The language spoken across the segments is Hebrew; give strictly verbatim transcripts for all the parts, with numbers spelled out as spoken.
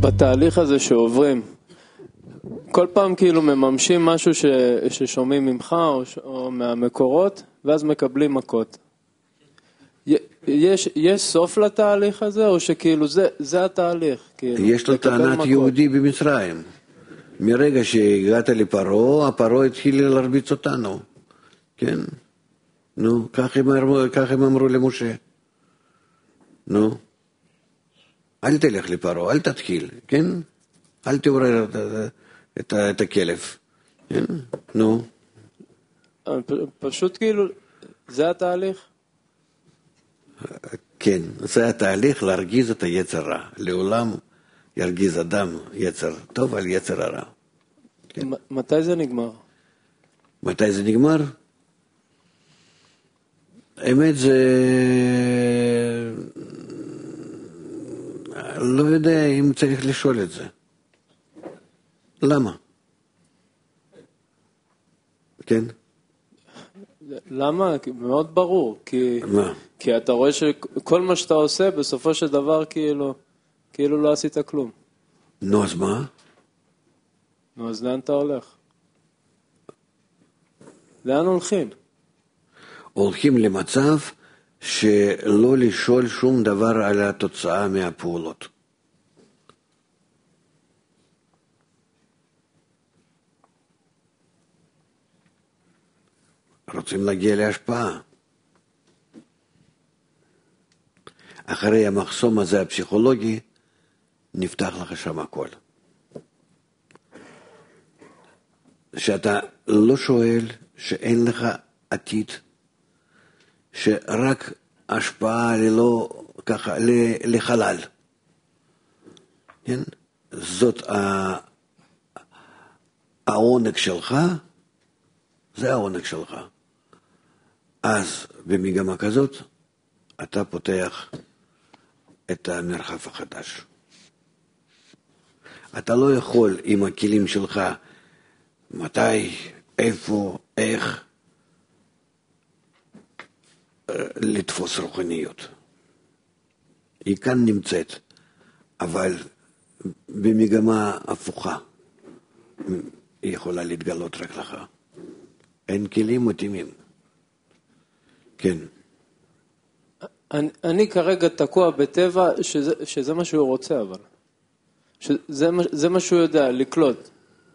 בתהליך הזה שעוברים, כל פעם כאילו מממשים משהו ש, ששומעים ממך או, או מהמקורות, ואז מקבלים מכות. יש, יש סוף לתהליך הזה, או שכאילו זה, זה התהליך? כאילו, יש לו טענת מכות. יהודי במצרים. מרגע שהגעת לפרו, הפרו התחיל להרביץ אותנו. כן? נו, כך הם, כך הם אמרו למשה. נו. אל תלך לפרו, אל תתחיל, כן? אל תעורר את, את, את הכלב. כן? נו. פשוט כאילו, זה התהליך? כן, זה התהליך להרגיז את היצר רע. לעולם ירגיז אדם יצר טוב על יצר הרע. כן. מתי זה נגמר? מתי זה נגמר? האמת זה... לא יודע אם צריך לשאול את זה. למה? כן? למה? מאוד ברור. כי, מה? כי אתה רואה שכל מה שאתה עושה, בסופו של דבר כאילו, כאילו לא עשית כלום. נו, אז מה? נו, אז לאן אתה הולך? לאן הולכים? הולכים למצב שלא לשאול שום דבר על התוצאה מהפעולות. רוצים להגיע להשפעה. אחרי המחסום הזה הפסיכולוגי, נפתח לך שם הכל. שאתה לא שואל, שאין לך עתיד, שרק השפעה ללא, ככה, לחלל. כן? זאת העונג שלך, זה העונג שלך. אז במגמה כזאת, אתה פותח את המרחב החדש. אתה לא יכול עם הכלים שלך, מתי, איפה, איך, לתפוס רוחניות. היא כאן נמצאת, אבל במגמה הפוכה, היא יכולה להתגלות רק לך. אין כלים מתאימים. כן. אני, אני כרגע תקוע בטבע שזה, שזה מה שהוא רוצה, אבל. שזה, זה מה שהוא יודע, לקלוט.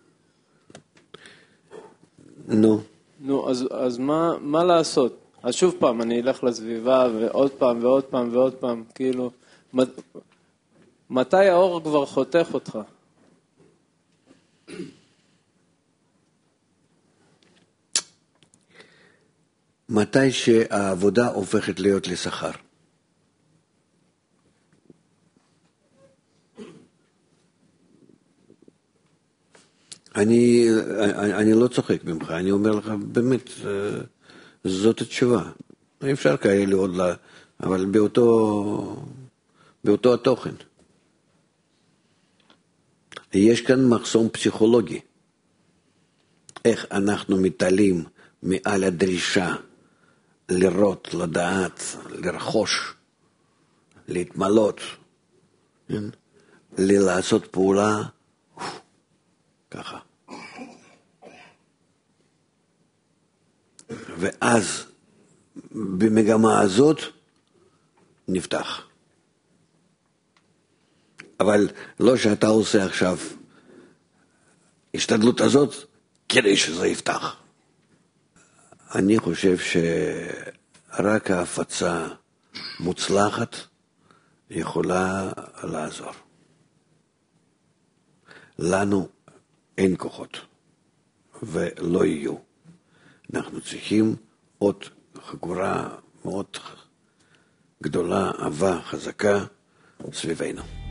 נו. נו, אז, אז מה, מה לעשות? אז שוב פעם, אני אלך לסביבה, ועוד פעם, ועוד פעם, ועוד פעם, כאילו, מתי האור כבר חותך אותך? מתי שהעבודה הופכת להיות לשכר. אני, אני, אני לא צוחק ממך, אני אומר לך, באמת, זאת התשובה. אפשר כאלה עוד לה, אבל באותו, באותו התוכן. יש כאן מחסום פסיכולוגי. איך אנחנו מתעלים מעל הדרישה לראות, לדעת, לרכוש, להתמלות, כן? לעשות פעולה, ככה. ואז במגמה הזאת נפתח. אבל לא שאתה עושה עכשיו השתדלות הזאת כדי שזה יפתח. אני חושב שרק ההפצה מוצלחת יכולה לעזור. לנו אין כוחות ולא יהיו. אנחנו צריכים עוד חגורה מאוד גדולה, אהבה, חזקה סביבנו.